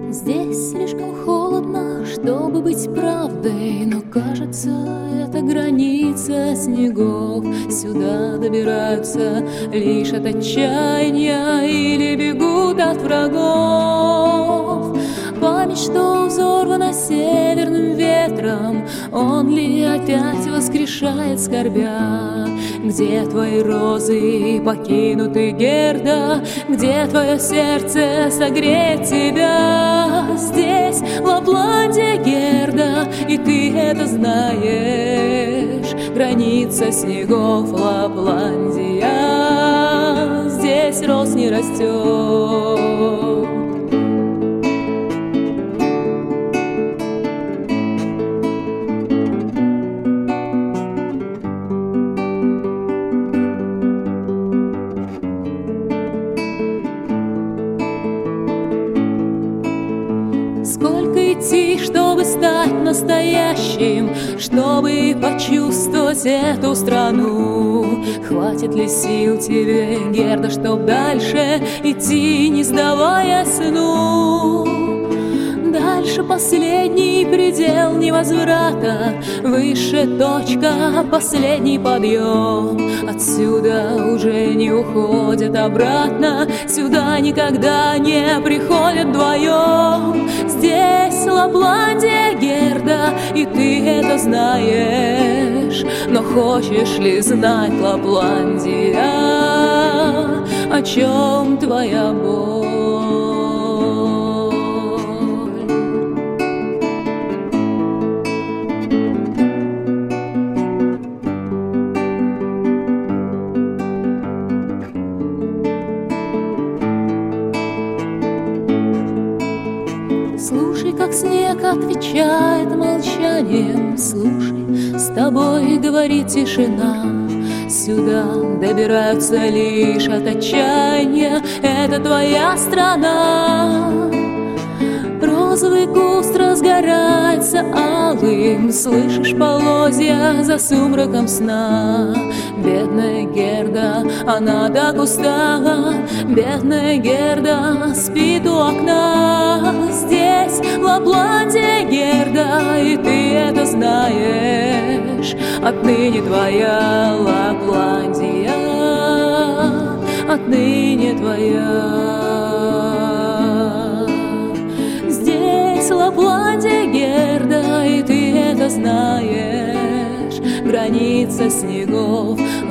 Здесь слишком холодно, чтобы быть правдой, но кажется, это граница снегов. Сюда добираются лишь от отчаяния или бегут от врагов. Память, что взорвана северным ветром, он ли опять воскрешает скорбя? Где твои розы, покинуты Герда? Где твое сердце согреет тебя? Здесь Лапландия, Герда, и ты это знаешь. Граница снегов, Лапландия, здесь роз не растет. Сколько идти, чтобы стать настоящим, чтобы почувствовать эту страну? Хватит ли сил тебе, Герда, чтоб дальше идти, не сдавая сну? Дальше последний предел невозврата, высшая точка, последний подъем. Отсюда уже не уходят обратно, сюда никогда не приходят вдвоем. Здесь Лапландия, Герда, и ты это знаешь. Но хочешь ли знать, Лапландия, о чем твоя боль? Слушай, как снег отвечает молчанием. Слушай, с тобой говорит тишина. Сюда добираются лишь от отчаяния. Это твоя страна. Розовый куст разгорается алым. Слышишь полозья за сумраком сна. Бедная Герда, она так устала. Бедная Герда спит у окна. Здесь Лапландия, Герда, и ты это знаешь. Отныне твоя Лапландия, отныне твоя. Здесь Лапландия, Герда, и ты это знаешь. Граница снегов,